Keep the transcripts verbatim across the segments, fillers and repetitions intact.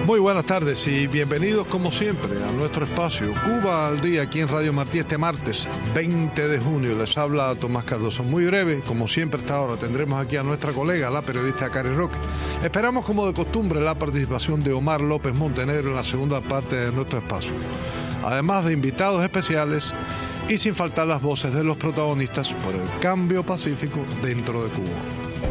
Muy buenas tardes y bienvenidos como siempre a nuestro espacio Cuba al Día aquí en Radio Martí este martes veinte de junio. Les habla Tomás Cardoso. Muy breve, como siempre hasta ahora, tendremos aquí a nuestra colega, la periodista Cari Roque. Esperamos como de costumbre la participación de Omar López Montenegro en la segunda parte de nuestro espacio. Además de invitados especiales y sin faltar las voces de los protagonistas por el cambio pacífico dentro de Cuba.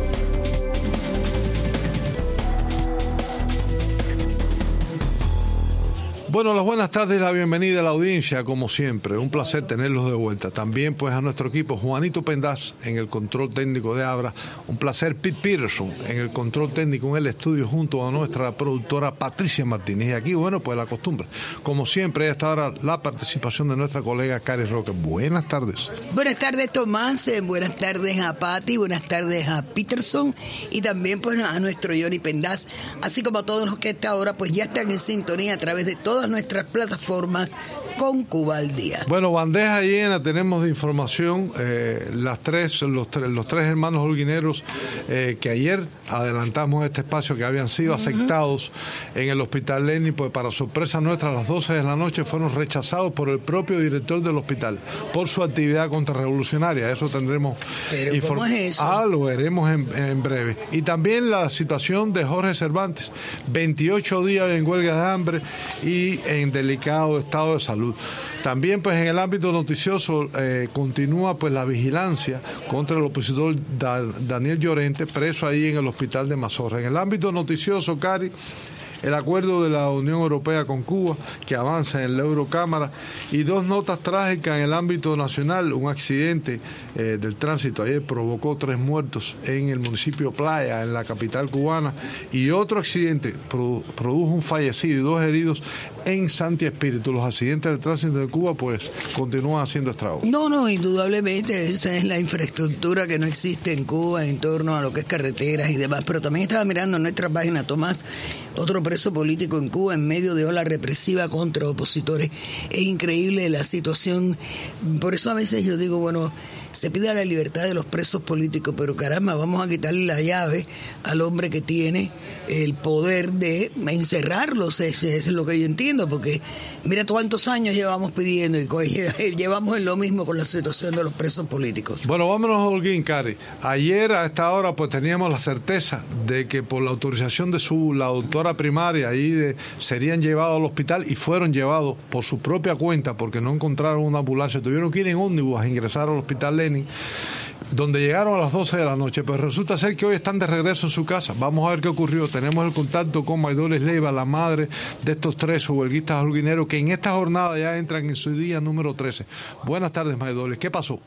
Bueno, las buenas tardes y la bienvenida a la audiencia, como siempre. Un placer tenerlos de vuelta. También, pues, a nuestro equipo, Juanito Pendaz, en el control técnico de Abra. Un placer, Pete Peterson, en el control técnico en el estudio, junto a nuestra productora Patricia Martínez. Y aquí, bueno, pues la costumbre. Como siempre, hasta ahora, la participación de nuestra colega Cari Roque. Buenas tardes. Buenas tardes, Tomás. Eh, buenas tardes a Pati. Buenas tardes a Peterson. Y también, pues, a nuestro Johnny Pendaz. Así como a todos los que hasta ahora, pues, ya están en sintonía a través de todas nuestras plataformas con Cuba al Día. Bueno, bandeja llena tenemos de información. Eh, las tres, los, tres, los tres hermanos holguineros eh, que ayer adelantamos este espacio que habían sido uh-huh. aceptados en el Hospital Lenin, pues para sorpresa nuestra a las doce de la noche fueron rechazados por el propio director del hospital por su actividad contrarrevolucionaria. Eso tendremos. ¿Pero inform- cómo es eso? Ah, lo veremos en, en breve. Y también la situación de Jorge Cervantes, veintiocho días en huelga de hambre y en delicado estado de salud. También, pues, en el ámbito noticioso eh, continúa, pues, la vigilancia contra el opositor da- Daniel Llorente, preso ahí en el hospital de Mazorra. En el ámbito noticioso, Cari, el acuerdo de la Unión Europea con Cuba, que avanza en la Eurocámara, y dos notas trágicas en el ámbito nacional. Un accidente eh, del tránsito ayer provocó tres muertos en el municipio Playa, en la capital cubana, y otro accidente produ- produjo un fallecido y dos heridos en Santi Espíritu. Los accidentes del tránsito de Cuba, pues, continúan haciendo estragos. No, no, indudablemente esa es la infraestructura que no existe en Cuba en torno a lo que es carreteras y demás, pero también estaba mirando en nuestra página, Tomás, otro preso político en Cuba en medio de ola represiva contra opositores. Es increíble la situación. Por eso a veces yo digo, bueno, se pide la libertad de los presos políticos, pero caramba, vamos a quitarle la llave al hombre que tiene el poder de encerrarlos. Ese es lo que yo entiendo, porque mira cuántos años llevamos pidiendo y llevamos en lo mismo con la situación de los presos políticos. Bueno, vámonos a Holguín, Cari. Ayer a esta hora pues teníamos la certeza de que por la autorización de su la doctora primaria ahí de, serían llevados al hospital, y fueron llevados por su propia cuenta porque no encontraron una ambulancia. Tuvieron que ir en ómnibus a ingresar al hospital Lenin, donde llegaron a las doce de la noche, pero resulta ser que hoy están de regreso en su casa. Vamos a ver qué ocurrió. Tenemos el contacto con Maidoles Leiva, la madre de estos tres huelguistas holguineros que en esta jornada ya entran en su día número trece. Buenas tardes, Maidoles. ¿Qué pasó?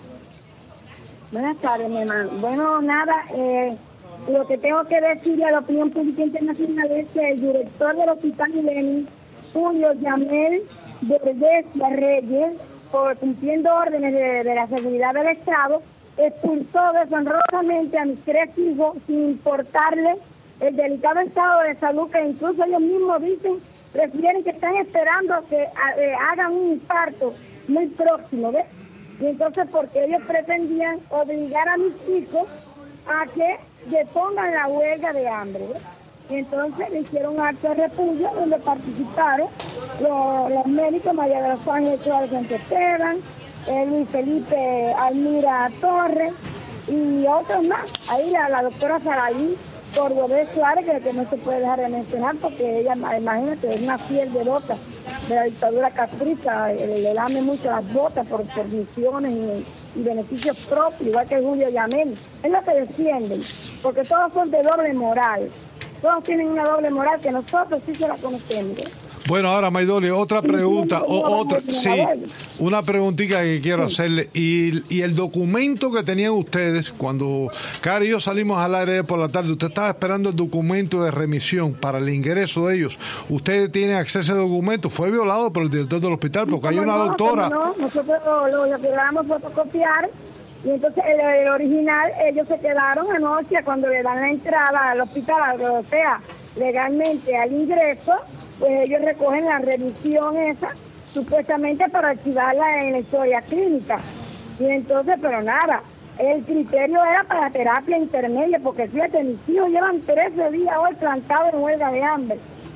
Buenas tardes, mi hermano. Bueno, nada, eh, lo que tengo que decirle a la opinión pública internacional es que el director del hospital Lenin, Julio Yamel Verdesia Reyes, por cumpliendo órdenes de, de la seguridad del Estado, expulsó deshonrosamente a mis tres hijos sin importarle el delicado estado de salud que incluso ellos mismos dicen, refieren que están esperando que eh, hagan un infarto muy próximo, ¿ves? Y entonces porque ellos pretendían obligar a mis hijos a que depongan la huelga de hambre, ¿ves? Y entonces le hicieron un acto de repudio donde participaron los, los médicos María de los Ángeles Suárez Esteban, eh, Luis Felipe Almira Torres y otros más. Ahí la, la doctora Saraí Cordobés Suárez, que, que no se puede dejar de mencionar porque ella, imagínate, es una fiel devota de la dictadura castrista, le, le lame mucho las botas por, por misiones y, y beneficios propios, igual que Julio Yamel. Es lo que defienden, porque todos son de doble moral. Todos tienen una doble moral que nosotros sí se la conocemos. Bueno, ahora, Maidoli, otra pregunta, o, otra, sí, una preguntita que quiero hacerle. Y, y el documento que tenían ustedes, cuando Cari y yo salimos al aire por la tarde, usted estaba esperando el documento de remisión para el ingreso de ellos. ¿Ustedes tienen acceso a ese documento? ¿Fue violado por el director del hospital? Porque hay una no, doctora... No, nosotros lo, lo, lo logramos fotocopiar. Y entonces el, el original, ellos se quedaron anoche cuando le dan la entrada al hospital, o sea, legalmente al ingreso, pues ellos recogen la revisión esa, supuestamente para archivarla en la historia clínica. Y entonces, pero nada, el criterio era para terapia intermedia, porque fíjate, mis hijos llevan trece días hoy plantados en huelga de hambre.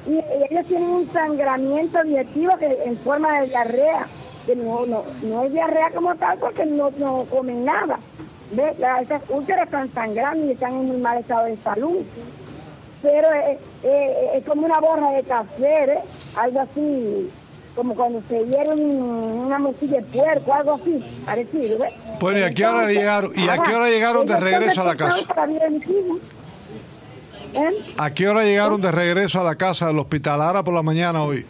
y, y ellos tienen un sangramiento digestivo que en forma de diarrea, que no, no, no es diarrea como tal porque no, no comen nada. ¿Ves? Esas úlceras están sangrando y están en muy mal estado de salud. Pero eh, eh, es como una borra de café, ¿eh? Algo así, como cuando se hierve una mosquilla de puerco, algo así, parecido. ¿Ves? Bueno, ¿y a qué hora llegaron, y a qué hora llegaron de regreso a la casa? ¿Eh? ¿A qué hora llegaron de regreso a la casa del hospital? Ahora por la mañana hoy.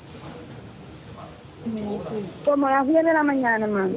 Como a las diez de la mañana, hermano.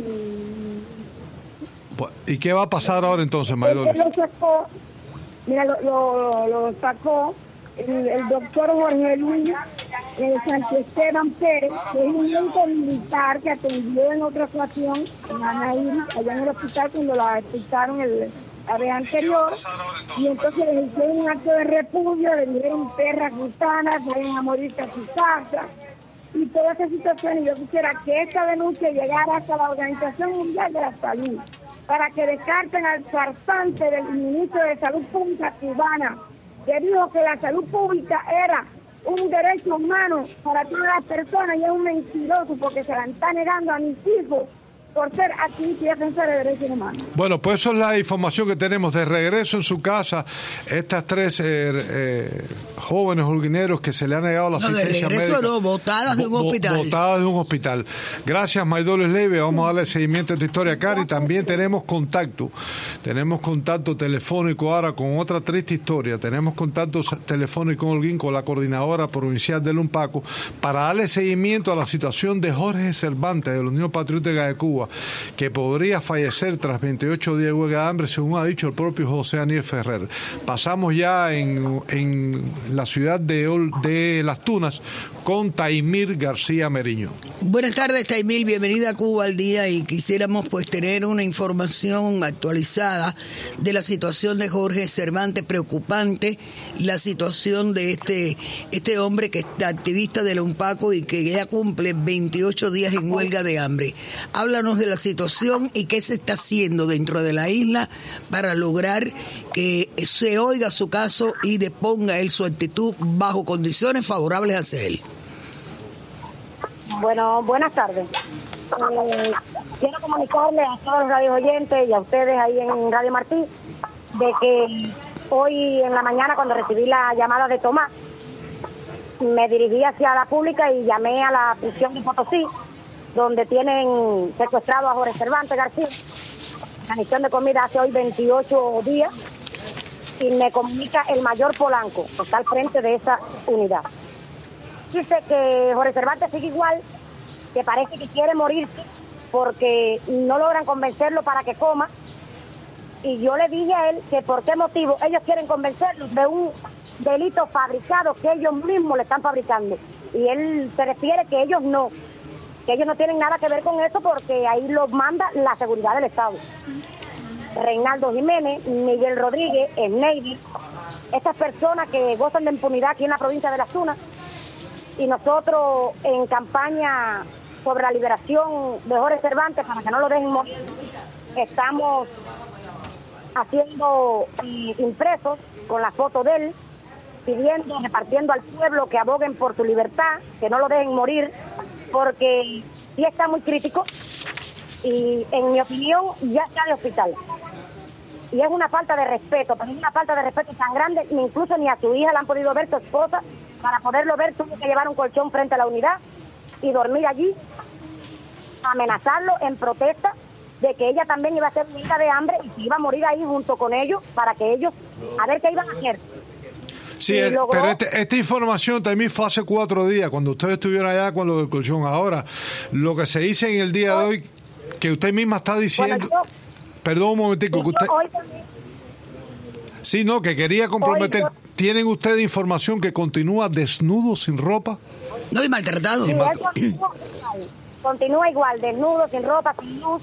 ¿Y qué va a pasar ahora entonces, Maidolis? Lo sacó, mira, lo, lo, lo sacó el, el doctor Jorge Luis eh, Sánchez Esteban Pérez, que es un médico militar que atendió en otra ocasión en Anaíri, allá en el hospital cuando la expulsaron el, la vez anterior, y entonces le hicieron un acto de repudio, le dijeron perras gusanas, vayan a morirse a su casa, y toda esa situación. Y yo quisiera que esta denuncia llegara hasta la Organización Mundial de la Salud, para que descarten al farsante del ministro de Salud Pública cubana, que dijo que la salud pública era un derecho humano para todas las personas, y es un mentiroso porque se la está negando a mis hijos por ser activista y defensor de derechos humanos. Bueno, pues eso es la información que tenemos. De regreso en su casa, estas tres eh, eh, jóvenes holguineros que se le ha negado la no, asistencia de regreso médica. No, botadas de un bo hospital. Botadas de un hospital. Gracias, Maidolis Leiva. Vamos a darle seguimiento a esta historia, Cari. También tenemos contacto. Tenemos contacto telefónico ahora con otra triste historia. Tenemos contacto telefónico en Holguín con la coordinadora provincial del UNPACO para darle seguimiento a la situación de Jorge Cervantes de la Unión Patriótica de Cuba, que podría fallecer tras veintiocho días de huelga de hambre, según ha dicho el propio José Aniel Ferrer. Pasamos ya en, en la ciudad de, de Las Tunas con Taimir García Meriño. Buenas tardes, Taimir, bienvenida a Cuba al Día, y quisiéramos pues tener una información actualizada de la situación de Jorge Cervantes. Preocupante la situación de este, este hombre que es activista de la UNPACO y que ya cumple veintiocho días en huelga de hambre. Háblanos de la situación y qué se está haciendo dentro de la isla para lograr que se oiga su caso y deponga él su actitud bajo condiciones favorables hacia él. Bueno, buenas tardes. Eh, quiero comunicarle a todos los radios oyentes y a ustedes ahí en Radio Martí de que hoy en la mañana, cuando recibí la llamada de Tomás, me dirigí hacia la pública y llamé a la prisión de Potosí, donde tienen secuestrado a Jorge Cervantes García. La misión de comida hace hoy veintiocho días, y me comunica el mayor Polanco, que está al frente de esa unidad. Dice que Jorge Cervantes sigue igual, que parece que quiere morirse porque no logran convencerlo para que coma. Y yo le dije a él que por qué motivo ellos quieren convencerlo de un delito fabricado que ellos mismos le están fabricando. Y él se refiere que ellos no, que ellos no tienen nada que ver con eso porque ahí los manda la seguridad del Estado. Reinaldo Jiménez, Miguel Rodríguez, Sneidy, estas personas que gozan de impunidad aquí en la provincia de Las Tunas. Y nosotros en campaña sobre la liberación de Jorge Cervantes para que no lo dejen morir, estamos haciendo impresos con la foto de él, pidiendo, repartiendo al pueblo que aboguen por su libertad, que no lo dejen morir, porque sí está muy crítico y en mi opinión ya está de hospital. Y es una falta de respeto, pero es una falta de respeto tan grande, incluso ni a su hija la han podido ver, su esposa. Para poderlo ver tuvo que llevar un colchón frente a la unidad y dormir allí, amenazarlo en protesta de que ella también iba a ser huelga de hambre y que iba a morir ahí junto con ellos para que ellos, a ver qué iban a hacer. Sí, eh, logró... pero este, esta información también fue hace cuatro días, cuando ustedes estuvieron allá con lo del colchón. Ahora, lo que se dice en el día de hoy, que usted misma está diciendo... Bueno, yo... Perdón un momentico, que usted... Hoy... Sí, no, que quería comprometer... Hoy yo... ¿Tienen ustedes información que continúa desnudo, sin ropa? No, y maltratado. Sí, mal... continúa, continúa igual, desnudo, sin ropa, sin luz.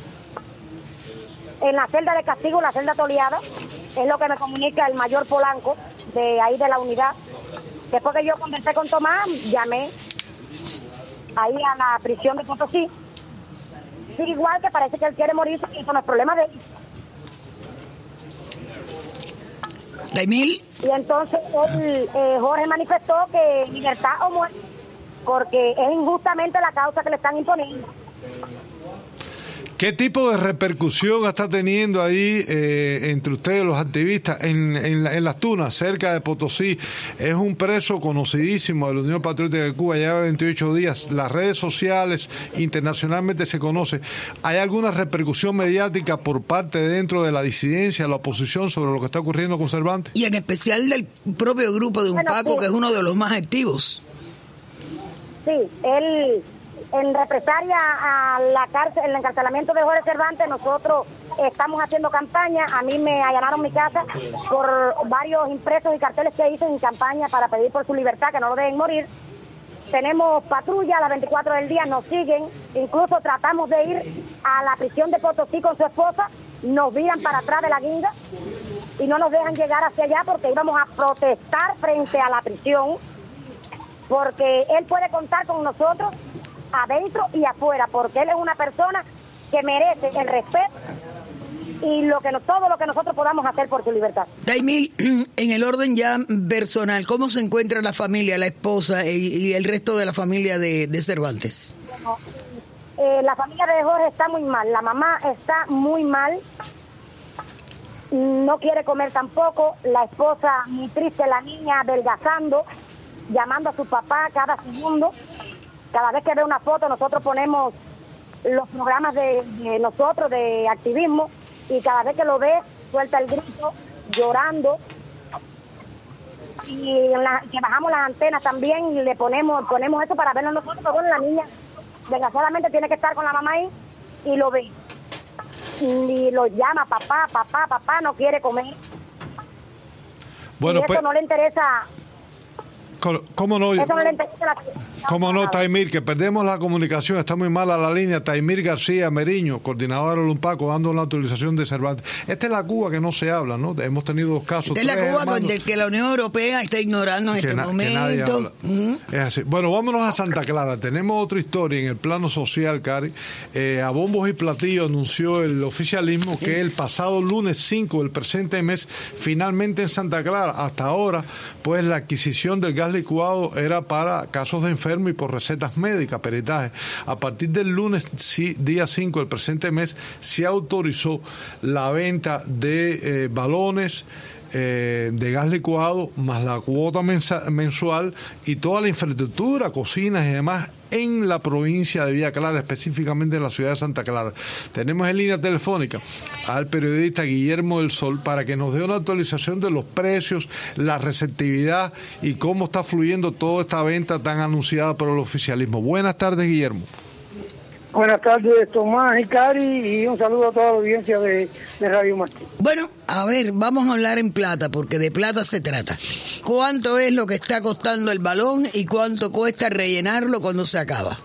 En la celda de castigo, la celda toleada, es lo que me comunica el mayor Polanco, de ahí de la unidad. Después que yo conversé con Tomás, llamé ahí a la prisión de Potosí. Sí, igual que parece que él quiere morirse y eso no es problema de él. ¿Daimil? Y entonces él, eh, Jorge manifestó que libertad o muerte, porque es injustamente la causa que le están imponiendo. ¿Qué tipo de repercusión está teniendo ahí eh, entre ustedes los activistas en, en, la, en Las Tunas, cerca de Potosí? Es un preso conocidísimo de la Unión Patriótica de Cuba, lleva veintiocho días. Las redes sociales internacionalmente se conoce. ¿Hay alguna repercusión mediática por parte dentro de la disidencia, la oposición, sobre lo que está ocurriendo con Cervantes? Y en especial del propio grupo de Bueno, Unpaco, sí. que es uno de los más activos. Sí, él, en represalia a la cárcel, el encarcelamiento de Jorge Cervantes, nosotros estamos haciendo campaña. A mí me allanaron mi casa por varios impresos y carteles que hice en campaña para pedir por su libertad, que no lo dejen morir. Tenemos patrulla a las veinticuatro del día, nos siguen, incluso tratamos de ir a la prisión de Potosí con su esposa, nos viran para atrás de la guinda y no nos dejan llegar hacia allá porque íbamos a protestar frente a la prisión, porque él puede contar con nosotros adentro y afuera, porque él es una persona que merece el respeto y lo que no, todo lo que nosotros podamos hacer por su libertad. Daimil, en el orden ya personal, ¿cómo se encuentra la familia, la esposa y, y el resto de la familia de, de Cervantes? Bueno, eh, la familia de Jorge está muy mal, la mamá está muy mal, no quiere comer tampoco, la esposa muy triste, la niña adelgazando, llamando a su papá cada segundo. Cada vez que ve una foto, nosotros ponemos los programas de, de nosotros, de activismo, y cada vez que lo ve, suelta el grito, llorando. Y en la, que bajamos las antenas también, y le ponemos ponemos eso para verlo nosotros, pero bueno, la niña, desgraciadamente, tiene que estar con la mamá ahí, y lo ve. Y lo llama, papá, papá, papá, no quiere comer. Bueno, y eso pues, no le interesa... ¿Cómo no? Eso no le interesa la... ¿Cómo no, Taimir? Que perdemos la comunicación, está muy mala la línea. Taimir García Meriño, coordinador del Unpaco, dando una autorización de Cervantes. Esta es la Cuba que no se habla, ¿no? Hemos tenido dos casos. Esta es la Cuba donde que la Unión Europea está ignorando en que este na, momento. Uh-huh. Es así. Bueno, vámonos a Santa Clara. Tenemos otra historia en el plano social, Cari. Eh, a bombos y platillos anunció el oficialismo que el pasado lunes cinco del presente mes, finalmente en Santa Clara, hasta ahora, pues la adquisición del gas licuado era para casos de enfermo y por recetas médicas, peritaje. A partir del lunes, sí, día cinco del presente mes, se autorizó la venta de eh, balones eh, de gas licuado, más la cuota mensa, mensual y toda la infraestructura, cocinas y demás en la provincia de Villa Clara, específicamente en la ciudad de Santa Clara. Tenemos en línea telefónica al periodista Guillermo del Sol para que nos dé una actualización de los precios, la receptividad y cómo está fluyendo toda esta venta tan anunciada por el oficialismo. Buenas tardes, Guillermo. Buenas tardes, Tomás y Cari, y un saludo a toda la audiencia de, de Radio Martí. Bueno, a ver, vamos a hablar en plata, porque de plata se trata. ¿Cuánto es lo que está costando el balón y cuánto cuesta rellenarlo cuando se acaba?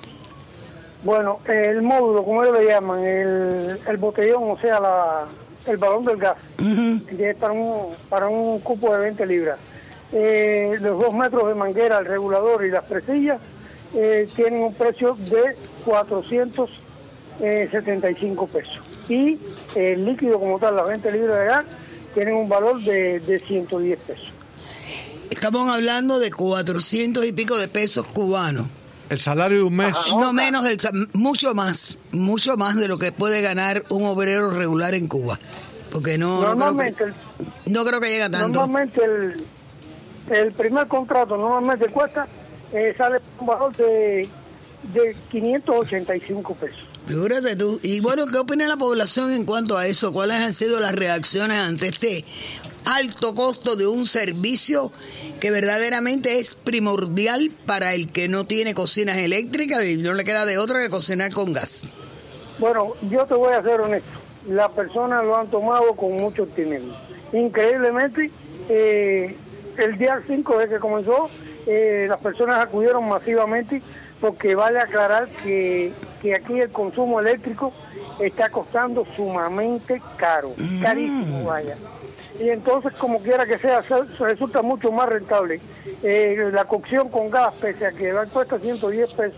Bueno, el módulo, como ellos le llaman, el, el botellón, o sea, la, el balón del gas, uh-huh. que es para un, para un cupo de veinte libras. Eh, los dos metros de manguera, el regulador y las presillas, Eh, tienen un precio de cuatrocientos setenta y cinco pesos. Y eh, el líquido como tal, las veinte libras de gas, tienen un valor de, de ciento diez pesos. Estamos hablando de cuatrocientos y pico de pesos cubanos. El salario de un mes. Ajá, no menos, del, mucho más, mucho más de lo que puede ganar un obrero regular en Cuba. Porque no, normalmente, no, creo, que, no creo que llega tanto. Normalmente el, el primer contrato normalmente cuesta Eh, sale un valor de, de quinientos ochenta y cinco pesos. Figúrate tú. Y bueno, ¿qué opina la población en cuanto a eso? ¿Cuáles han sido las reacciones ante este alto costo de un servicio que verdaderamente es primordial para el que no tiene cocinas eléctricas y no le queda de otra que cocinar con gas? Bueno, yo te voy a ser honesto. Las personas lo han tomado con mucho optimismo. Increíblemente, eh, el día cinco desde que comenzó, Eh, las personas acudieron masivamente porque vale aclarar que, que aquí el consumo eléctrico está costando sumamente caro, mm. carísimo vaya. Y entonces, como quiera que sea, resulta mucho más rentable. Eh, la cocción con gas, pese a que cuesta ciento diez pesos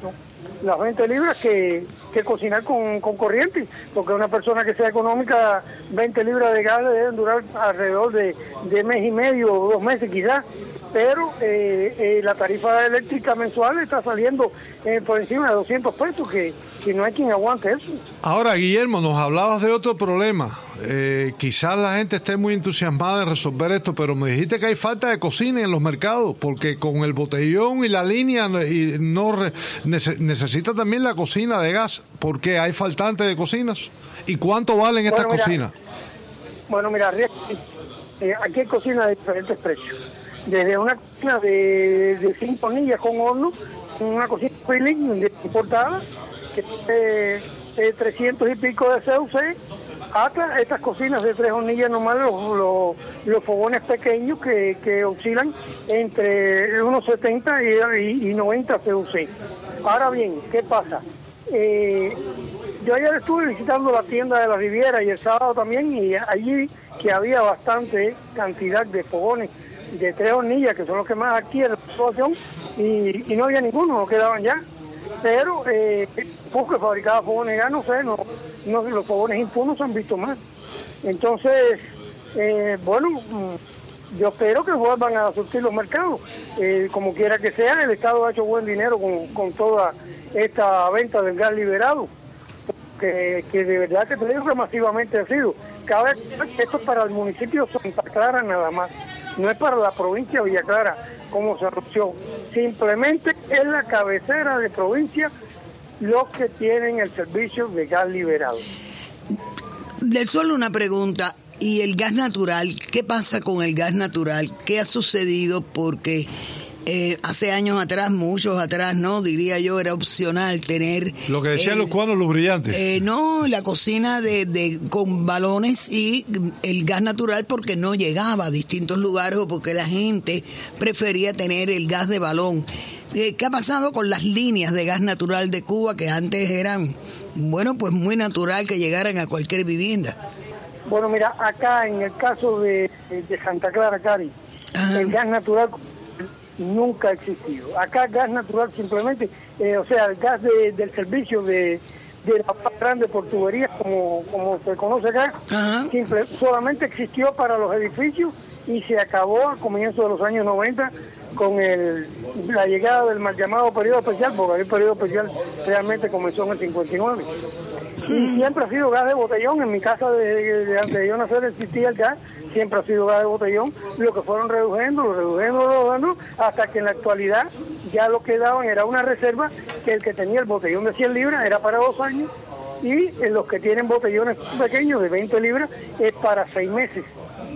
las veinte libras que, que cocinar con, con corriente, porque una persona que sea económica, veinte libras de gas le deben durar alrededor de, de mes y medio o dos meses quizás, pero eh, eh, la tarifa eléctrica mensual está saliendo eh, por encima de doscientos pesos, que, que no hay quien aguante eso. Ahora, Guillermo, nos hablabas de otro problema. Eh, quizás la gente esté muy entusiasmada en resolver esto, pero me dijiste que hay falta de cocina en los mercados, porque con el botellón y la línea y no re, nece, necesita también la cocina de gas. ¿Por qué hay faltante de cocinas? ¿Y cuánto valen estas bueno, mira, cocinas? Bueno, mira, eh, aquí hay cocinas de diferentes precios. Desde una cocina de, de cinco hornillas con horno, una cocina Feeling importada, que tiene eh, trescientos y pico de C U C, hasta estas cocinas de tres hornillas normales, los, los, los fogones pequeños que, que oscilan entre unos setenta y, y noventa C U C. Ahora bien, ¿qué pasa? Eh, yo ayer estuve visitando la tienda de la Riviera y el sábado también, y allí que había bastante cantidad de fogones de tres hornillas, que son los que más adquieren la situación, y, y no había ninguno, no quedaban ya. Pero, eh, porque fabricaba fogones ya, no sé, no, no, los fogones impuros se han visto más. Entonces, eh, bueno, yo espero que vuelvan a surtir los mercados. Eh, como quiera que sea, el Estado ha hecho buen dinero con, con toda esta venta del gas liberado, que, que de verdad que te digo que masivamente ha sido. Cabe que esto es para el municipio de Santa Clara nada más, no es para la provincia de Villa Clara como se anunció. Simplemente es la cabecera de provincia los que tienen el servicio de gas liberado. De solo una pregunta, ¿y el gas natural? ¿Qué pasa con el gas natural? ¿Qué ha sucedido? Porque eh, hace años atrás, muchos atrás, no diría yo, era opcional tener lo que decían el, los cubanos, los brillantes. Eh, no, la cocina de, de con balones y el gas natural, porque no llegaba a distintos lugares o porque la gente prefería tener el gas de balón. Eh, ¿Qué ha pasado con las líneas de gas natural de Cuba, que antes eran, bueno, pues muy natural que llegaran a cualquier vivienda? Bueno, mira, acá en el caso de, de Santa Clara, Cari, Ajá. el gas natural nunca ha existido. Acá gas natural simplemente, eh, o sea, el gas de, del servicio de, de la más grande por tuberías, como, como se conoce acá, simple, solamente existió para los edificios y se acabó a comienzos de los años noventa con el, la llegada del mal llamado periodo especial, porque el periodo especial realmente comenzó en el cincuenta y nueve. Y siempre ha sido gas de botellón. En mi casa, de, de antes de yo nacer, existía el gas, siempre ha sido gas de botellón. Lo que fueron reduciendo, lo reduciendo, lo reduciendo, hasta que en la actualidad ya lo que daban era una reserva, que el que tenía el botellón de cien libras era para dos años, y en los que tienen botellones pequeños de veinte libras es para seis meses.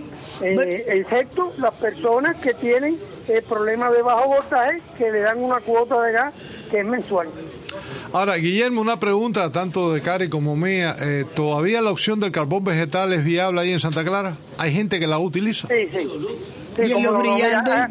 Eh, excepto las personas que tienen eh, problemas de bajo voltaje, que le dan una cuota de gas que es mensual. Ahora, Guillermo, una pregunta tanto de Cari como mía. Eh, ¿Todavía la opción del carbón vegetal es viable ahí en Santa Clara? ¿Hay gente que la utiliza? Sí, sí. sí ¿Y como lo no, brillante? Mira,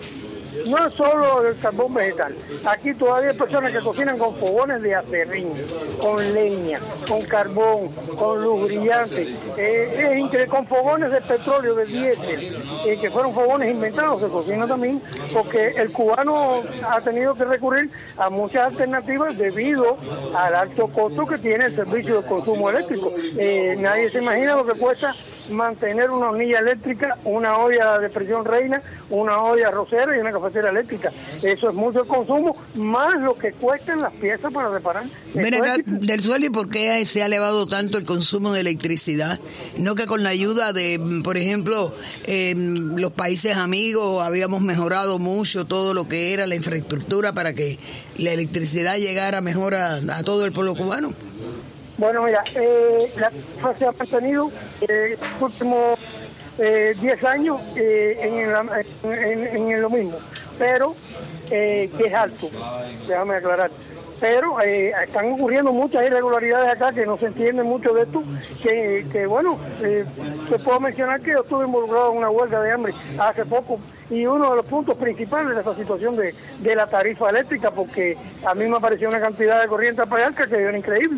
no es solo el carbón vegetal. Aquí todavía hay personas que cocinan con fogones de acerrín, con leña, con carbón, con luz brillante, eh, es increíble, con fogones de petróleo, de diésel, eh, que fueron fogones inventados, se cocina también, porque el cubano ha tenido que recurrir a muchas alternativas debido al alto costo que tiene el servicio de consumo eléctrico. Eh, nadie se imagina lo que cuesta mantener una hornilla eléctrica, una olla de presión reina, una olla arrocera y una cafetera eléctrica. Eso es mucho consumo, más lo que cuestan las piezas para reparar. Ven acá, Del Sol, ¿y por qué se ha elevado tanto el consumo de electricidad? No que con la ayuda de, por ejemplo, eh, los países amigos habíamos mejorado mucho todo lo que era la infraestructura para que la electricidad llegara mejor a, a todo el pueblo cubano. Bueno, mira, eh, la tarifa se ha mantenido eh, los últimos eh, diez años eh, en, la, en, en lo mismo, pero eh, que es alto, déjame aclarar. Pero eh, están ocurriendo muchas irregularidades acá que no se entiende mucho de esto, que, que bueno, eh, se puedo mencionar que yo estuve involucrado en una huelga de hambre hace poco, y uno de los puntos principales de esta situación de, de la tarifa eléctrica, porque a mí me apareció una cantidad de corriente a pagar que era increíble.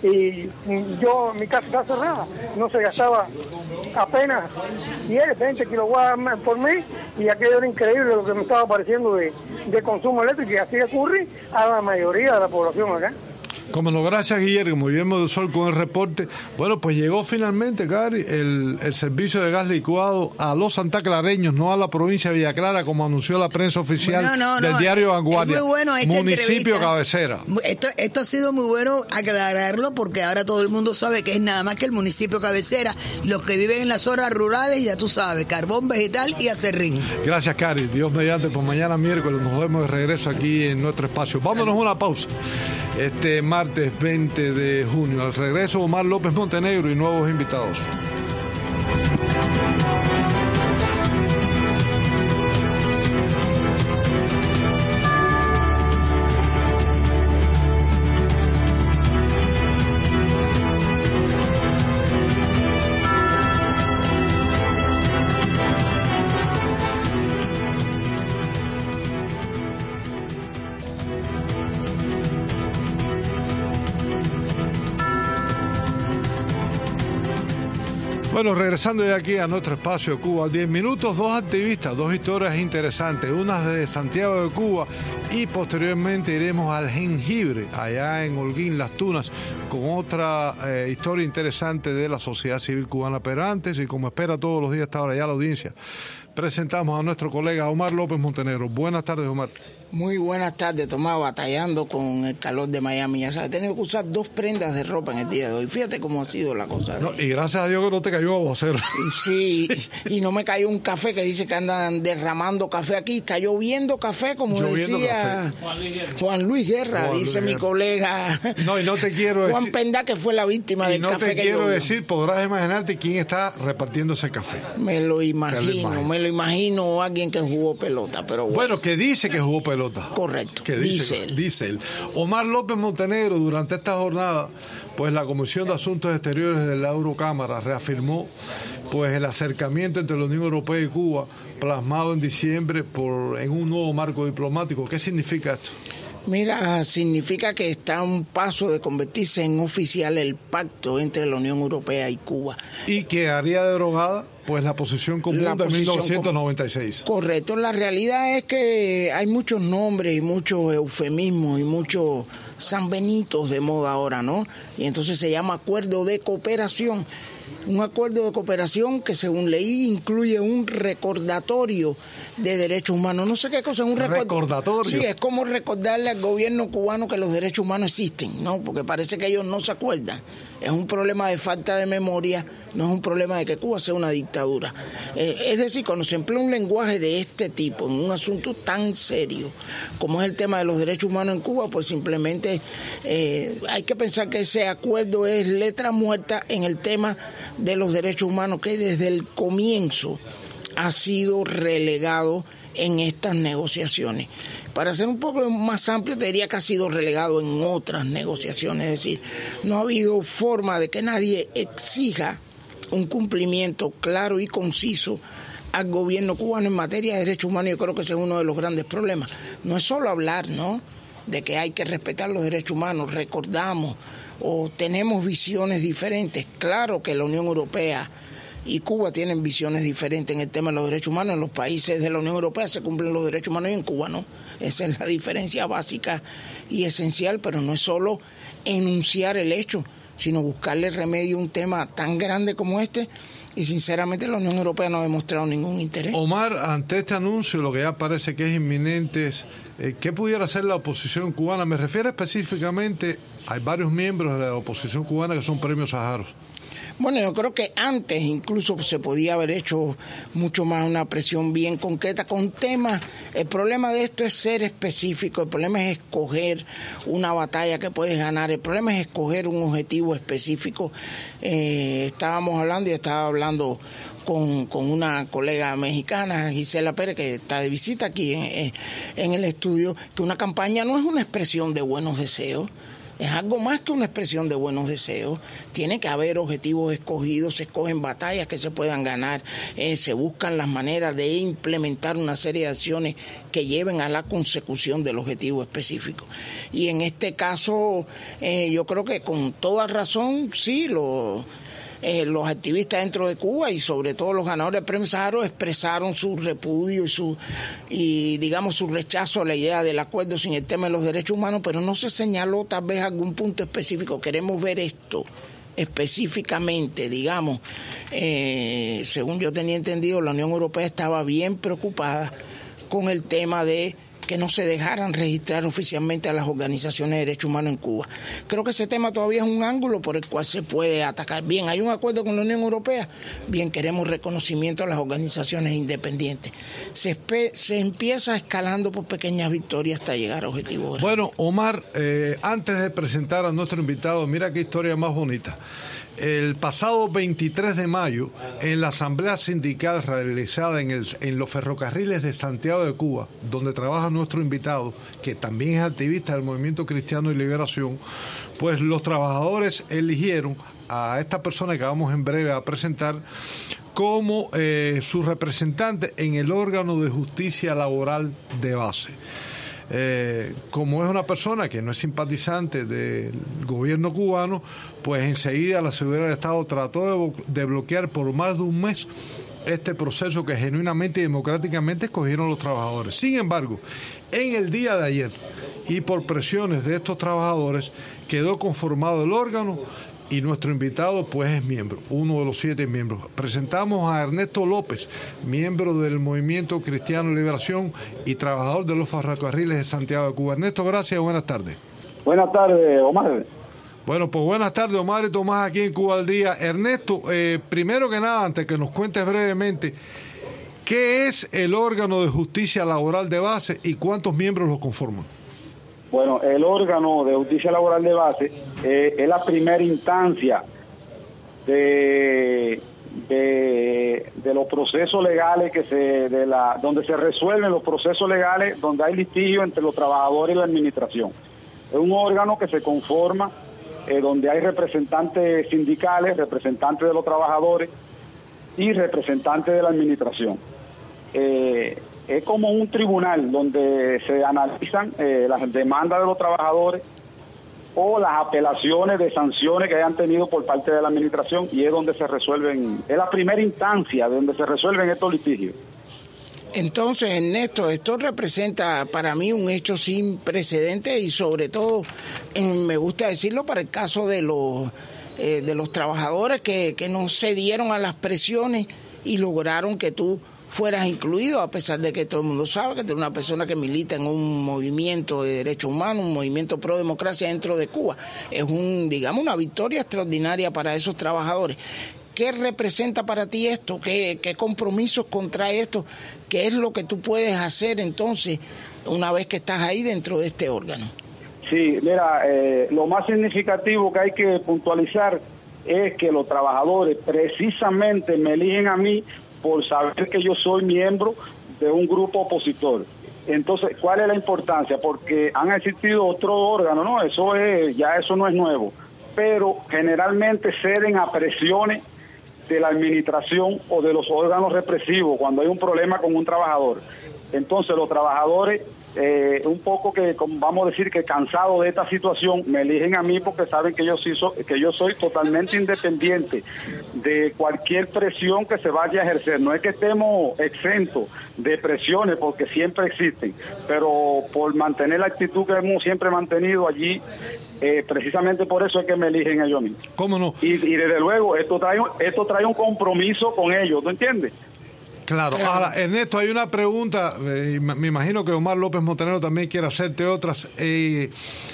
y yo, mi casa está cerrada, no se gastaba apenas diez, veinte kilowatts por mes, y aquello era increíble lo que me estaba apareciendo de, de consumo eléctrico, y así ocurre a la mayoría de la población acá. Como no, gracias Guillermo, Guillermo del Sol con el reporte. Bueno, pues llegó finalmente, Gary, el, el servicio de gas licuado a los santaclareños, no a la provincia de Villa Clara, como anunció la prensa oficial bueno, no, del no, diario Vanguardia. Es muy bueno esta municipio cabecera. Esto, esto ha sido muy bueno aclararlo, porque ahora todo el mundo sabe que es nada más que el municipio cabecera, los que viven en las zonas rurales, ya tú sabes, carbón vegetal y acerrín. Gracias, Cari. Dios mediante, pues mañana miércoles nos vemos de regreso aquí en nuestro espacio. Vámonos a una pausa. Este martes veinte de junio. Al regreso, Omar López Montenegro y nuevos invitados. Bueno, regresando ya aquí a nuestro espacio Cuba al diez minutos, dos activistas, dos historias interesantes, una de Santiago de Cuba y posteriormente iremos al Jengibre, allá en Holguín, Las Tunas, con otra eh, historia interesante de la sociedad civil cubana. Pero antes, y como espera todos los días, está ahora ya la audiencia, presentamos a nuestro colega Omar López Montenegro. Buenas tardes, Omar. Muy buenas tardes, Tomás, batallando con el calor de Miami. Ya sabes, he tenido que usar dos prendas de ropa en el día de hoy. Fíjate cómo ha sido la cosa. No, y gracias a Dios que no te cayó aguacero. Sí, sí, y no me cayó un café que dice que andan derramando café aquí. Está lloviendo café, como lloviendo decía café. Juan Luis Guerra, Juan dice Luis mi Guerra. Colega. No, y no te quiero Juan decir... Pendá, que fue la víctima del no café que no te quiero llovió. decir, podrás imaginarte quién está repartiendo ese café. Me lo imagino, me lo imagino alguien que jugó pelota, pero bueno. Bueno, que dice que jugó pelota. Correcto. Que dice, dice él. Dice él. Omar López Montenegro, durante esta jornada, pues la Comisión de Asuntos Exteriores de la Eurocámara reafirmó pues el acercamiento entre la Unión Europea y Cuba, plasmado en diciembre por en un nuevo marco diplomático. ¿Qué significa esto? Mira, significa que está a un paso de convertirse en oficial el pacto entre la Unión Europea y Cuba. Y que haría derogada pues la posición común la de posición mil novecientos noventa y seis. Com- Correcto, la realidad es que hay muchos nombres y muchos eufemismos y muchos sanbenitos de moda ahora, ¿no? Y entonces se llama acuerdo de cooperación. Un acuerdo de cooperación que, según leí, incluye un recordatorio de derechos humanos. No sé qué cosa es un record... recordatorio. Sí, es como recordarle al gobierno cubano que los derechos humanos existen, ¿no? Porque parece que ellos no se acuerdan. Es un problema de falta de memoria, no es un problema de que Cuba sea una dictadura. Eh, es decir, cuando se emplea un lenguaje de este tipo en un asunto tan serio como es el tema de los derechos humanos en Cuba, pues simplemente eh, hay que pensar que ese acuerdo es letra muerta en el tema de los derechos humanos, que desde el comienzo ha sido relegado en estas negociaciones. Para ser un poco más amplio, te diría que ha sido relegado en otras negociaciones. Es decir, no ha habido forma de que nadie exija un cumplimiento claro y conciso al gobierno cubano en materia de derechos humanos. Yo creo que ese es uno de los grandes problemas. No es solo hablar, ¿no?, de que hay que respetar los derechos humanos, recordamos o tenemos visiones diferentes. Claro que la Unión Europea y Cuba tienen visiones diferentes en el tema de los derechos humanos. En los países de la Unión Europea se cumplen los derechos humanos y en Cuba no. Esa es la diferencia básica y esencial, pero no es solo enunciar el hecho, sino buscarle remedio a un tema tan grande como este. Y sinceramente la Unión Europea no ha demostrado ningún interés. Omar, ante este anuncio, lo que ya parece que es inminente es, eh, ¿qué pudiera hacer la oposición cubana? Me refiero específicamente, hay varios miembros de la oposición cubana que son premios Sájarov. Bueno, yo creo que antes incluso se podía haber hecho mucho más una presión bien concreta con temas. El problema de esto es ser específico, el problema es escoger una batalla que puedes ganar, el problema es escoger un objetivo específico. Eh, estábamos hablando y estaba hablando con, con una colega mexicana, Gisela Pérez, que está de visita aquí en, en el estudio, que una campaña no es una expresión de buenos deseos. es algo más que una expresión de buenos deseos. Tiene que haber objetivos escogidos, se escogen batallas que se puedan ganar, eh, se buscan las maneras de implementar una serie de acciones que lleven a la consecución del objetivo específico. Y en este caso, eh, yo creo que con toda razón, sí, lo... Eh, los activistas dentro de Cuba y sobre todo los ganadores del Premio Sájarov expresaron su repudio y su y digamos su rechazo a la idea del acuerdo sin el tema de los derechos humanos, pero no se señaló tal vez algún punto específico. Queremos ver esto específicamente, digamos, eh, según yo tenía entendido, la Unión Europea estaba bien preocupada con el tema de que no se dejaran registrar oficialmente a las organizaciones de derechos humanos en Cuba. Creo que ese tema todavía es un ángulo por el cual se puede atacar. Bien, hay un acuerdo con la Unión Europea, bien, queremos reconocimiento a las organizaciones independientes. Se, espe- se empieza escalando por pequeñas victorias hasta llegar a objetivos. Bueno, Omar, eh, antes de presentar a nuestro invitado, mira qué historia más bonita. El pasado veintitrés de mayo, en la asamblea sindical realizada en, el, en los ferrocarriles de Santiago de Cuba, donde trabaja nuestro invitado, que también es activista del Movimiento Cristiano de Liberación, pues los trabajadores eligieron a esta persona que vamos en breve a presentar como eh, su representante en el órgano de justicia laboral de base. Eh, como es una persona que no es simpatizante del gobierno cubano, pues enseguida la seguridad del Estado trató de, de bloquear por más de un mes este proceso que genuinamente y democráticamente escogieron los trabajadores. Sin embargo, en el día de ayer, y por presiones de estos trabajadores, quedó conformado el órgano y nuestro invitado pues es miembro, uno de los siete miembros. Presentamos a Ernesto López, miembro del Movimiento Cristiano de Liberación y trabajador de los ferrocarriles de Santiago de Cuba. Ernesto, gracias y buenas tardes. Buenas tardes, Omar. Bueno, pues buenas tardes, Omar y Tomás, aquí en Cuba al Día. Ernesto, eh, primero que nada, antes que nos cuentes brevemente, ¿qué es el órgano de justicia laboral de base y cuántos miembros lo conforman? Bueno, el órgano de justicia laboral de base eh, es la primera instancia de, de, de los procesos legales que se de la donde se resuelven los procesos legales donde hay litigio entre los trabajadores y la administración. Es un órgano que se conforma eh, donde hay representantes sindicales, representantes de los trabajadores y representantes de la administración. Eh, es como un tribunal donde se analizan eh, las demandas de los trabajadores o las apelaciones de sanciones que hayan tenido por parte de la administración, y es donde se resuelven, es la primera instancia donde se resuelven estos litigios. Entonces, Ernesto, esto representa para mí un hecho sin precedentes y sobre todo, eh, me gusta decirlo, para el caso de los eh, de los trabajadores que, que no cedieron a las presiones y lograron que tú fueras incluido, a pesar de que todo el mundo sabe que tú eres una persona que milita en un movimiento de derechos humanos, un movimiento pro democracia dentro de Cuba. Es un, digamos, una victoria extraordinaria para esos trabajadores. ¿Qué representa para ti esto? ¿Qué, qué compromisos contrae esto? ¿Qué es lo que tú puedes hacer entonces una vez que estás ahí dentro de este órgano? Sí, mira, eh, lo más significativo que hay que puntualizar es que los trabajadores precisamente me eligen a mí por saber que yo soy miembro de un grupo opositor. Entonces, ¿cuál es la importancia? Porque han existido otros órganos, ¿no? Eso es, ya eso no es nuevo, pero generalmente ceden a presiones de la administración o de los órganos represivos cuando hay un problema con un trabajador. Entonces, los trabajadores, eh, un poco que, vamos a decir que cansados de esta situación, me eligen a mí porque saben que yo, sí so, que yo soy totalmente independiente de cualquier presión que se vaya a ejercer. No es que estemos exentos de presiones, porque siempre existen, pero por mantener la actitud que hemos siempre mantenido allí, eh, precisamente por eso es que me eligen ellos a mí. ¿Cómo no? Y, y desde luego, esto trae, esto trae un compromiso con ellos, ¿tú entiendes? Claro. Ahora, Ernesto, hay una pregunta, eh, me imagino que Omar López Montenegro también quiere hacerte otras. Eh,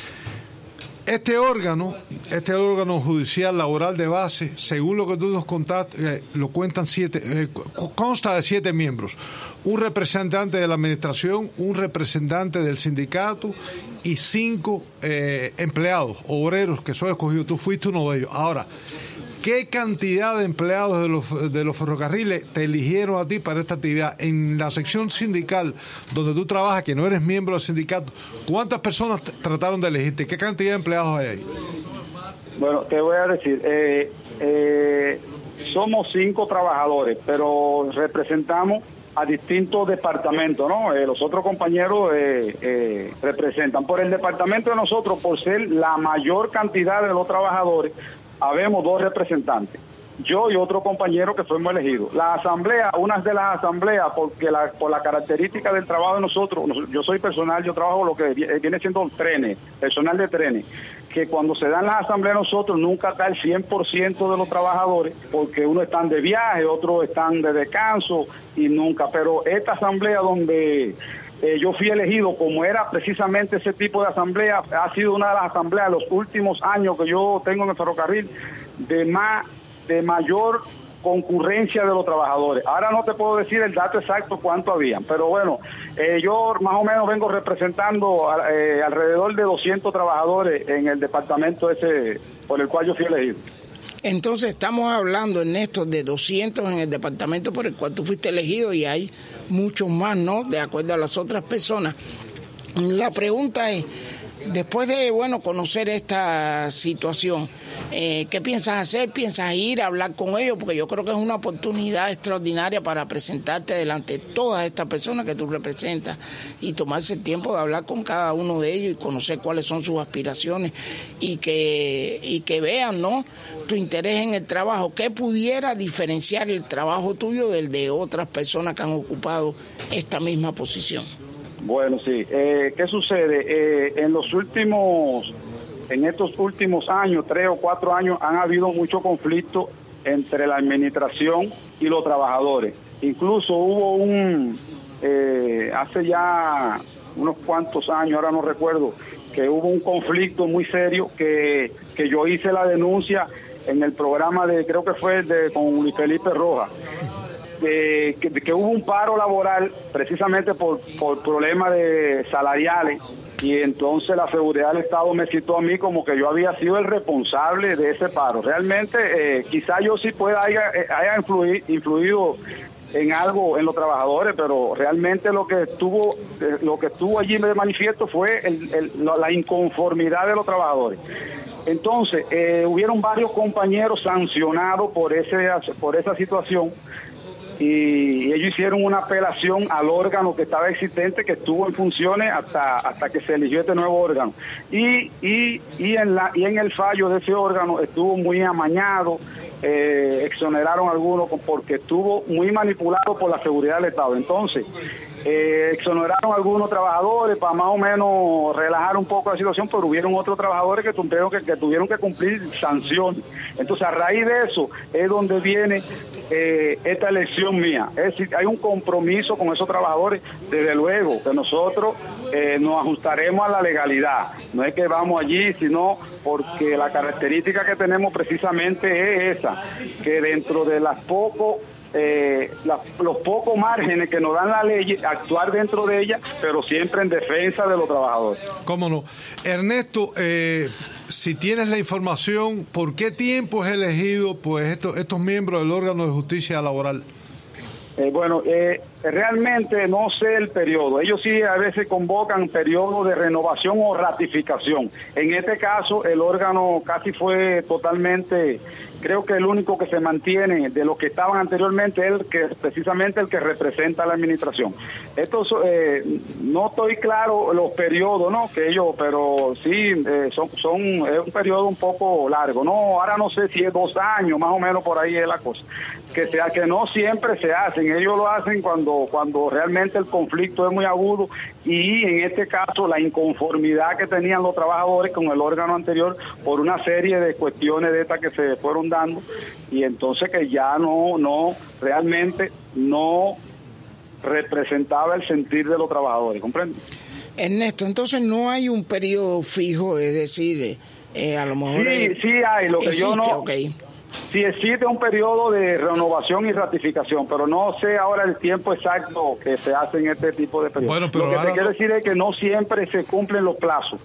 este órgano, este órgano judicial laboral de base, según lo que tú nos contaste, eh, lo cuentan siete, eh, consta de siete miembros, un representante de la administración, un representante del sindicato y cinco eh, empleados, obreros que son escogidos. Tú fuiste uno de ellos. Ahora, ¿qué cantidad de empleados de los, de los ferrocarriles te eligieron a ti para esta actividad? En la sección sindical donde tú trabajas, que no eres miembro del sindicato, ¿cuántas personas trataron de elegirte? ¿Qué cantidad de empleados hay ahí? Bueno, te voy a decir, eh, eh, somos cinco trabajadores, pero representamos a distintos departamentos, ¿no? Eh, los otros compañeros eh, eh, representan. Por el departamento de nosotros, por ser la mayor cantidad de los trabajadores, habemos dos representantes, yo y otro compañero que fuimos elegidos. La asamblea, unas de las asambleas, porque la, por la característica del trabajo de nosotros, yo soy personal, yo trabajo lo que viene siendo trenes, personal de trenes, que cuando se dan las asambleas nosotros nunca está el cien por ciento de los trabajadores, porque unos están de viaje, otros están de descanso y nunca, pero esta asamblea donde eh, yo fui elegido, como era precisamente ese tipo de asamblea, ha sido una de las asambleas de los últimos años que yo tengo en el ferrocarril de más de mayor concurrencia de los trabajadores. Ahora no te puedo decir el dato exacto cuánto habían, pero bueno, eh, yo más o menos vengo representando eh, alrededor de doscientos trabajadores en el departamento ese por el cual yo fui elegido. Entonces estamos hablando, Ernesto, de doscientos en el departamento por el cual tú fuiste elegido y hay muchos más, ¿no? De acuerdo a las otras personas. La pregunta es, después de, bueno, conocer esta situación, eh, ¿qué piensas hacer? ¿Piensas ir a hablar con ellos? Porque yo creo que es una oportunidad extraordinaria para presentarte delante de todas estas personas que tú representas y tomarse el tiempo de hablar con cada uno de ellos y conocer cuáles son sus aspiraciones y que, y que vean, ¿no?, tu interés en el trabajo. ¿Qué pudiera diferenciar el trabajo tuyo del de otras personas que han ocupado esta misma posición? Bueno, sí. Eh, ¿Qué sucede? Eh, en los últimos, en estos últimos años, tres o cuatro años, han habido mucho conflicto entre la administración y los trabajadores. Incluso hubo un, eh, hace ya unos cuantos años, ahora no recuerdo, que hubo un conflicto muy serio que, que yo hice la denuncia en el programa de, creo que fue de con Luis Felipe Rojas. De, que, de que hubo un paro laboral precisamente por, por problemas de salariales y entonces la seguridad del Estado me citó a mí como que yo había sido el responsable de ese paro. Realmente eh, quizá yo sí pueda haya, haya influido, influido en algo en los trabajadores, pero realmente lo que estuvo eh, lo que estuvo allí de manifiesto fue el, el, la inconformidad de los trabajadores. Entonces eh, hubieron varios compañeros sancionados por ese por esa situación. Y ellos hicieron una apelación al órgano que estaba existente, que estuvo en funciones hasta hasta que se eligió este nuevo órgano. Y y y en la y en el fallo de ese órgano estuvo muy amañado, eh, exoneraron a algunos porque estuvo muy manipulado por la seguridad del Estado. Entonces, eh, exoneraron a algunos trabajadores para más o menos relajar un poco la situación, pero hubieron otros trabajadores que tuvieron que, que tuvieron que cumplir sanciones. Entonces, a raíz de eso es donde viene eh, esta elección mía. Es decir, hay un compromiso con esos trabajadores, desde luego que nosotros eh, nos ajustaremos a la legalidad. No es que vamos allí, sino porque la característica que tenemos precisamente es esa, que dentro de las pocos Eh, la, los pocos márgenes que nos dan la ley, actuar dentro de ella, pero siempre en defensa de los trabajadores. ¿Cómo no? Ernesto, eh, si tienes la información, ¿por qué tiempo es elegido pues estos, estos miembros del órgano de justicia laboral? Eh, bueno, eh, realmente no sé el periodo. Ellos sí a veces convocan periodo de renovación o ratificación. En este caso, el órgano casi fue totalmente, creo que el único que se mantiene de los que estaban anteriormente es el que precisamente el que representa a la administración. Esto eh, no estoy claro los periodos, ¿no? Que ellos, pero sí eh, son son es un periodo un poco largo, ¿no? Ahora no sé si es dos años, más o menos por ahí es la cosa. Que sea que no siempre se hacen, ellos lo hacen cuando cuando realmente el conflicto es muy agudo y en este caso la inconformidad que tenían los trabajadores con el órgano anterior por una serie de cuestiones de estas que se fueron dando y entonces que ya no no realmente no representaba el sentir de los trabajadores, ¿comprende? Ernesto, entonces no hay un periodo fijo, es decir, eh, a lo mejor sí, eh, sí hay, lo que existe, yo no okay. Sí existe un periodo de renovación y ratificación, pero no sé ahora el tiempo exacto que se hace en este tipo de periodos. Bueno, pero lo que te quiero no... decir es que no siempre se cumplen los plazos.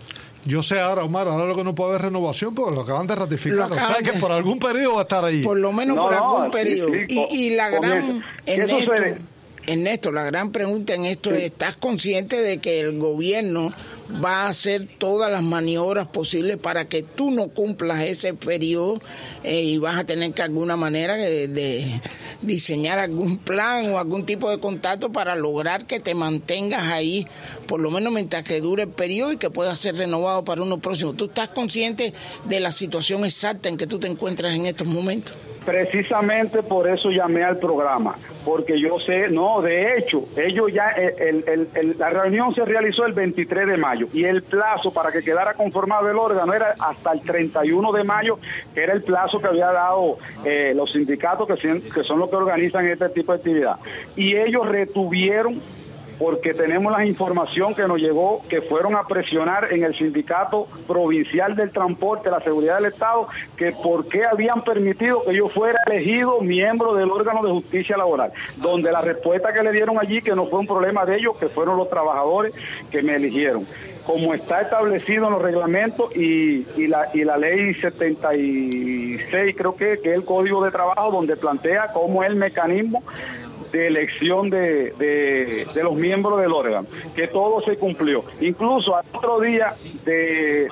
Yo sé ahora, Omar, ahora lo que no puede haber renovación porque lo acaban de ratificar. Lo o sea que de... por algún periodo va a estar ahí. Por lo menos no, por no, algún periodo. Sí, sí, y, y la gran... Ernesto, Ernesto, la gran pregunta en esto sí. es, ¿estás consciente de que el gobierno va a hacer todas las maniobras posibles para que tú no cumplas ese periodo eh, y vas a tener que alguna manera de, de diseñar algún plan o algún tipo de contacto para lograr que te mantengas ahí por lo menos mientras que dure el periodo y que pueda ser renovado para uno próximo? ¿Tú estás consciente de la situación exacta en que tú te encuentras en estos momentos? Precisamente por eso llamé al programa, porque yo sé, no, de hecho, ellos ya, el, el, el, la reunión se realizó el veintitrés de mayo y el plazo para que quedara conformado el órgano era hasta el treinta y uno de mayo, que era el plazo que había dado eh, los sindicatos que, que son los que organizan este tipo de actividad. Y ellos retuvieron, porque tenemos la información que nos llegó, que fueron a presionar en el Sindicato Provincial del Transporte, la Seguridad del Estado, que por qué habían permitido que yo fuera elegido miembro del órgano de justicia laboral, donde la respuesta que le dieron allí, que no fue un problema de ellos, que fueron los trabajadores que me eligieron. Como está establecido en los reglamentos y, y, la, y la ley setenta y seis, creo que, que es el Código de Trabajo, donde plantea cómo es el mecanismo de elección de, de, de los miembros del órgano, que todo se cumplió. Incluso al otro día de,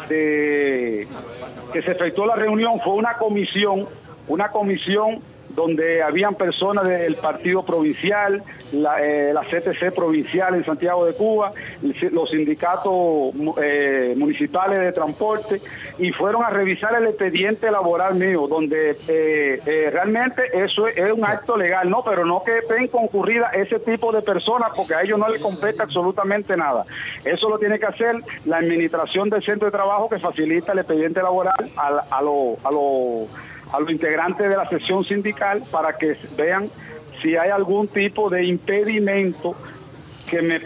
de que se efectuó la reunión fue una comisión, una comisión donde habían personas del partido provincial, la, eh, la C T C provincial en Santiago de Cuba, los sindicatos eh, municipales de transporte, y fueron a revisar el expediente laboral mío, donde eh, eh, realmente eso es, es un acto legal, no, pero no que estén concurridas ese tipo de personas, porque a ellos no les compete absolutamente nada. Eso lo tiene que hacer la administración del centro de trabajo, que facilita el expediente laboral a, a los a lo, a los integrantes de la sección sindical, para que vean si hay algún tipo de impedimento que me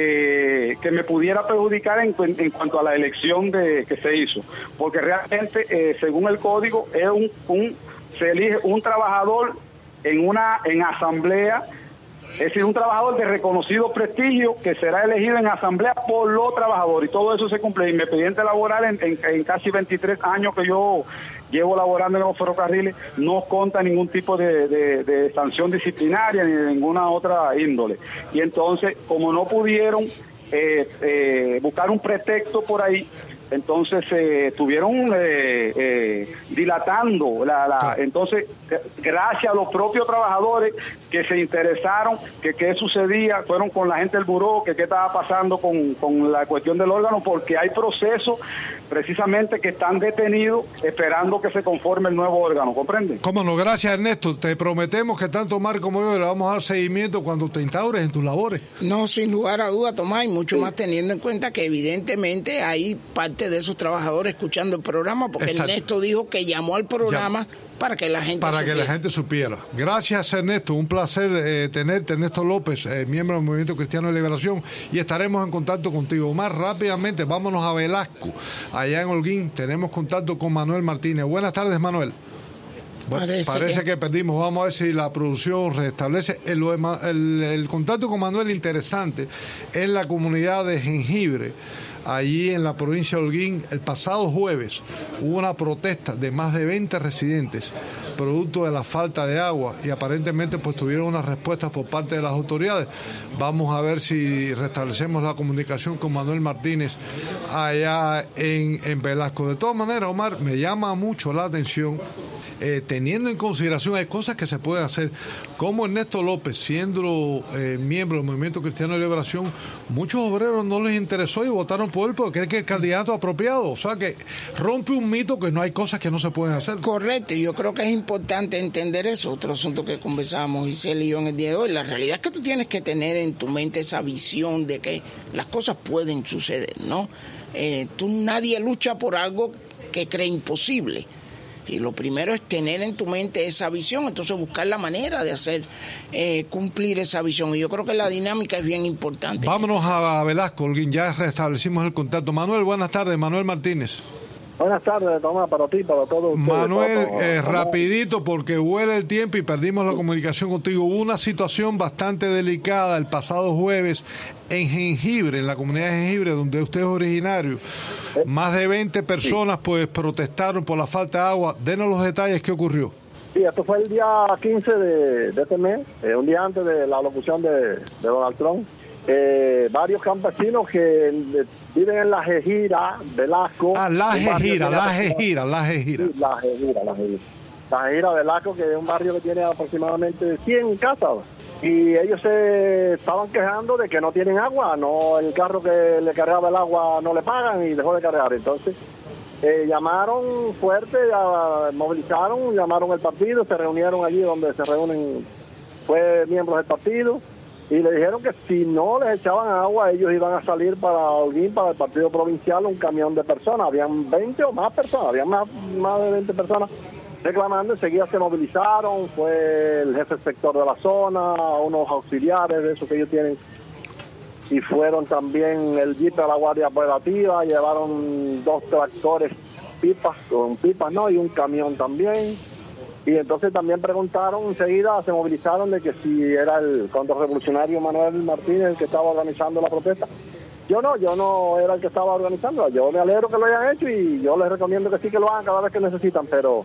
que, que me pudiera perjudicar en, en cuanto a la elección de que se hizo, porque realmente eh, según el código es un, un se elige un trabajador en una en asamblea, es decir, un trabajador de reconocido prestigio que será elegido en asamblea por los trabajadores, y todo eso se cumple. Y mi expediente laboral en, en, en casi veintitrés años que yo llevo laborando en los ferrocarriles no conta ningún tipo de, de, de sanción disciplinaria ni de ninguna otra índole. Y entonces, como no pudieron eh, eh, buscar un pretexto por ahí, entonces eh, estuvieron eh, eh, dilatando la, la entonces gracias a los propios trabajadores que se interesaron que qué sucedía, fueron con la gente del buró, que qué estaba pasando con, con la cuestión del órgano, porque hay procesos precisamente que están detenidos esperando que se conforme el nuevo órgano, ¿comprende? Cómo no, gracias Ernesto, te prometemos que tanto Omar como yo le vamos a dar seguimiento cuando te instaures en tus labores. No, sin lugar a duda, Tomás, y mucho sí. más teniendo en cuenta que evidentemente hay parte de esos trabajadores escuchando el programa, porque Exacto. Ernesto dijo que llamó al programa ya. para que la gente para supiera. que la gente supiera. Gracias Ernesto, un placer eh, tenerte, Ernesto López, eh, miembro del Movimiento Cristiano de Liberación, y estaremos en contacto contigo. Más rápidamente, vámonos a Velasco, allá en Holguín, tenemos contacto con Manuel Martínez. Buenas tardes, Manuel. Bueno, parece, parece que... que perdimos, vamos a ver si la producción restablece. El, el, el contacto con Manuel interesante en la comunidad de Jengibre, allí en la provincia de Holguín. El pasado jueves hubo una protesta de más de veinte residentes producto de la falta de agua, y aparentemente pues tuvieron unas respuestas por parte de las autoridades. Vamos a ver si restablecemos la comunicación con Manuel Martínez allá en, en Velasco. De todas maneras, Omar, me llama mucho la atención, eh, teniendo en consideración hay cosas que se pueden hacer, como Ernesto López, siendo eh, miembro del Movimiento Cristiano de Liberación, muchos obreros no les interesó y votaron por él porque creen que es el candidato apropiado. O sea que rompe un mito que no hay cosas que no se pueden hacer. Correcto, yo creo que es importante entender eso. Otro asunto que conversábamos Giselle y yo en el día de hoy, la realidad es que tú tienes que tener en tu mente esa visión de que las cosas pueden suceder, ¿no? Eh, tú nadie lucha por algo que cree imposible. Y lo primero es tener en tu mente esa visión, entonces buscar la manera de hacer eh, cumplir esa visión. Y yo creo que la dinámica es bien importante. Vámonos a Velasco, Holguín, ya restablecimos el contacto. Manuel, buenas tardes, Manuel Martínez. Buenas tardes, Tomás, para ti, para todos ustedes. Manuel, para, eh, para... rapidito, porque huele el tiempo y perdimos la comunicación contigo. Hubo una situación bastante delicada el pasado jueves en Jengibre, en la comunidad de Jengibre, donde usted es originario. Más de veinte personas pues protestaron por la falta de agua. Denos los detalles, ¿qué ocurrió? Sí, esto fue el día quince de, de este mes, eh, un día antes de la locución de, de Donald Trump. Eh, varios campesinos que eh, viven en la Jejira, Velasco. Ah, la Jejira, la Jejira, la Jejira. Sí, la Jejira, la Jejira. La Jejira, Velasco, que es un barrio que tiene aproximadamente cien casas. Y ellos se estaban quejando de que no tienen agua, no, el carro que le cargaba el agua no le pagan y dejó de cargar. Entonces eh, llamaron fuerte, ya, movilizaron, llamaron el partido, se reunieron allí donde se reúnen pues miembros del partido. Y le dijeron que si no les echaban agua, ellos iban a salir para Holguín, para el partido provincial, un camión de personas. Habían veinte o más personas, habían más, más de veinte personas reclamando. Enseguida se movilizaron, fue el jefe del sector de la zona, unos auxiliares de esos que ellos tienen. Y fueron también el jeep de la Guardia Operativa, llevaron dos tractores, pipas, con pipas, ¿no? Y un camión también. Y entonces también preguntaron, enseguida se movilizaron de que si era el contrarrevolucionario Manuel Martínez el que estaba organizando la protesta. Yo no, yo no era el que estaba organizando. Yo me alegro que lo hayan hecho y yo les recomiendo que sí que lo hagan cada vez que necesitan, pero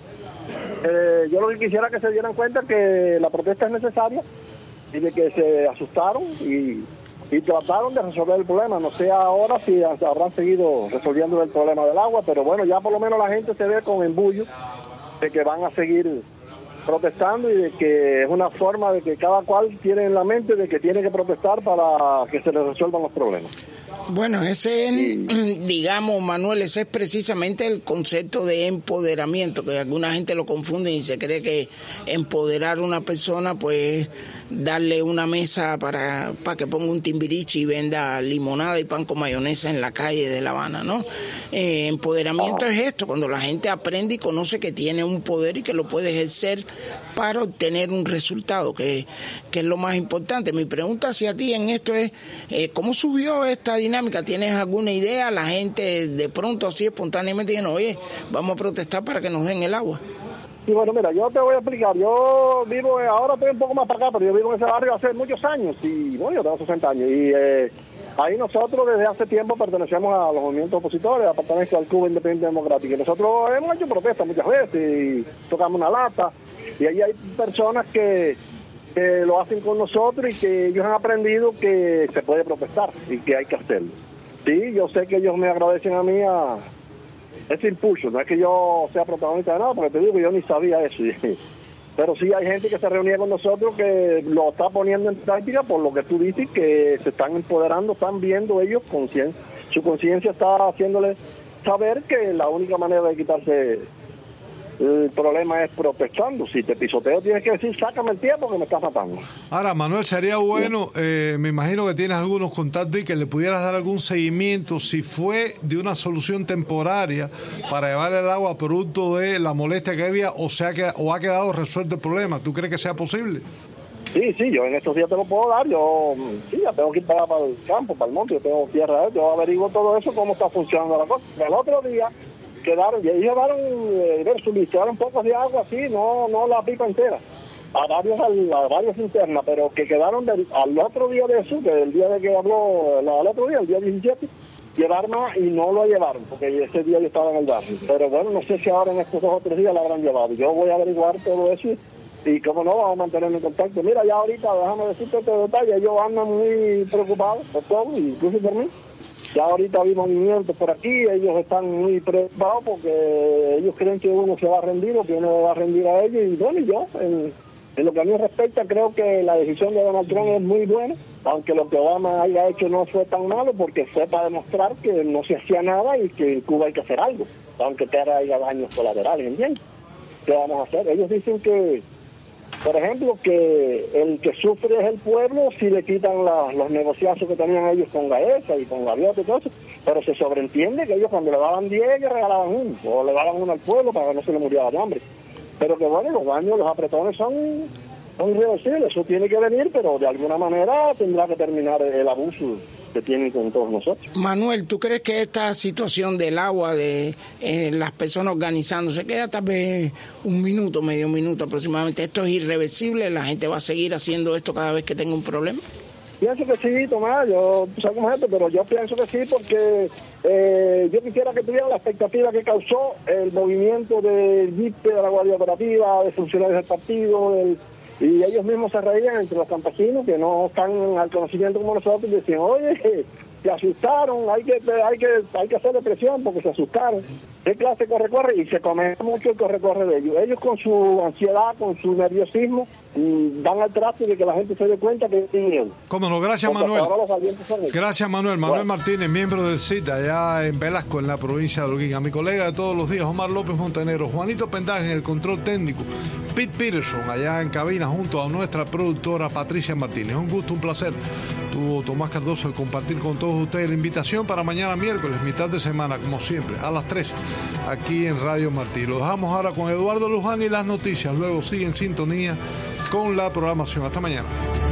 eh, yo lo que quisiera que se dieran cuenta que la protesta es necesaria y de que se asustaron y, y trataron de resolver el problema. No sé ahora si habrán seguido resolviendo el problema del agua, pero bueno, ya por lo menos la gente se ve con embullo de que van a seguir protestando y de que es una forma de que cada cual tiene en la mente de que tiene que protestar para que se les resuelvan los problemas. Bueno, ese, es, digamos, Manuel, ese es precisamente el concepto de empoderamiento, que alguna gente lo confunde y se cree que empoderar a una persona, pues, darle una mesa para, para que ponga un timbiriche y venda limonada y pan con mayonesa en la calle de La Habana, ¿no? Eh, empoderamiento es esto, cuando la gente aprende y conoce que tiene un poder y que lo puede ejercer para obtener un resultado, que, que es lo más importante. Mi pregunta hacia ti en esto es, eh, ¿cómo subió esta dinámica? ¿Tienes alguna idea? La gente de pronto así espontáneamente dijeron, oye, vamos a protestar para que nos den el agua. Sí, bueno, mira, yo te voy a explicar. Yo vivo, ahora estoy un poco más para acá, pero yo vivo en ese barrio hace muchos años y, bueno, yo tengo sesenta años y eh, ahí nosotros desde hace tiempo pertenecemos a los movimientos opositores, pertenecemos al Cuba Independiente Democrática. Y nosotros hemos hecho protestas muchas veces y tocamos una lata y ahí hay personas que, que lo hacen con nosotros y que ellos han aprendido que se puede protestar y que hay que hacerlo. Sí, yo sé que ellos me agradecen a mí a ese impulso, no es que yo sea protagonista de nada, porque te digo que yo ni sabía eso. Pero sí hay gente que se reunía con nosotros que lo está poniendo en práctica por lo que tú dices, que se están empoderando, están viendo ellos, conciencia, su conciencia está haciéndole saber que la única manera de quitarse el problema es protestando. Si te pisoteo tienes que decir, sácame el tiempo que me estás matando. Ahora, Manuel, sería bueno, eh, me imagino que tienes algunos contactos y que le pudieras dar algún seguimiento si fue de una solución temporaria para llevar el agua producto de la molestia que había o, sea que, o ha quedado resuelto el problema. ¿Tú crees que sea posible? Sí, sí, yo en estos días te lo puedo dar. Yo sí, ya tengo que ir para, para el campo, para el monte, yo tengo tierra, yo averiguo todo eso, cómo está funcionando la cosa. El otro día quedaron, y ahí llevaron, eh, suministraron pocos de agua así, no no la pipa entera, a varios a varios internas, pero que quedaron del, al otro día de eso, del día de que habló, el, al otro día, el día diecisiete, llevar más y no lo llevaron, porque ese día yo estaba en el barrio. Pero bueno, no sé si ahora en estos dos o tres días la habrán llevado. Yo voy a averiguar todo eso y, y como no, vamos a mantenerme en contacto. Mira, ya ahorita, déjame decirte este detalle, ellos andan muy preocupados por todo, incluso por mí. Ya ahorita hay movimientos por aquí, ellos están muy preocupados porque ellos creen que uno se va a rendir o que uno va a rendir a ellos. Y bueno, y yo, en, en lo que a mí respecta, creo que la decisión de Donald Trump es muy buena, aunque lo que Obama haya hecho no fue tan malo, porque fue para demostrar que no se hacía nada y que en Cuba hay que hacer algo, aunque te haya daños colaterales, ¿entiendes? ¿Qué vamos a hacer? Ellos dicen que, por ejemplo, que el que sufre es el pueblo si le quitan la, los negociazos que tenían ellos con Gaesa y con Gaviota y todo eso, pero se sobreentiende que ellos cuando le daban diez, ellos regalaban uno, o le daban uno al pueblo para que no se le muriera de hambre. Pero que bueno, los daños, los apretones son, son irreversibles, eso tiene que venir, pero de alguna manera tendrá que terminar el abuso que tienen con todos nosotros. Manuel, ¿tú crees que esta situación del agua, de eh, las personas organizándose, queda tal vez un minuto, medio minuto aproximadamente, esto es irreversible, la gente va a seguir haciendo esto cada vez que tenga un problema? Pienso que sí, Tomás, yo sé cómo es esto, pero yo pienso que sí porque eh, yo quisiera que tuvieran la expectativa que causó el movimiento del G I P E, de la Guardia Operativa, de funcionarios del partido, del, y ellos mismos se reían entre los campesinos que no están al conocimiento como nosotros y decían, oye, se asustaron, hay que hay que hay que hacerle presión porque se asustaron. ¿Qué clase corre-corre? Y se comenta mucho el corre-corre de ellos. Ellos con su ansiedad, con su nerviosismo, dan al trato de que la gente se dé cuenta que tienen miedo. Cómo no, gracias porque Manuel. Gracias Manuel. Manuel bueno. Martínez, miembro del C I T allá en Velasco, en la provincia de Holguín. A mi colega de todos los días, Omar López Montenegro, Juanito Pendaje en el control técnico, Pete Peterson allá en cabina junto a nuestra productora Patricia Martínez. Un gusto, un placer. Tuvo Tomás Cardoso de compartir con todos ustedes la invitación para mañana miércoles, mitad de semana, como siempre, a las tres, aquí en Radio Martí. Lo dejamos ahora con Eduardo Luján y las noticias. Luego sigue en sintonía con la programación. Hasta mañana.